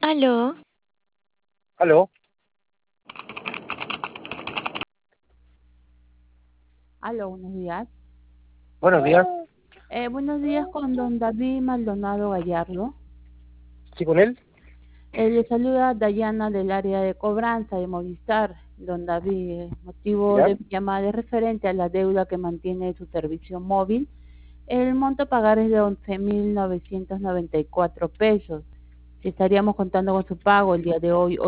Aló, Aló, Aló, buenos días. buenos días. Buenos días con don David Maldonado Gallardo. ¿Sí con él? Le saluda Dayana del área de cobranza de Movistar. Don David, motivo ¿Ya? de mi llamada es referente a la deuda que mantiene su servicio móvil. El monto a pagar es de 11.994 pesos. Si estaríamos contando con su pago el día de hoy.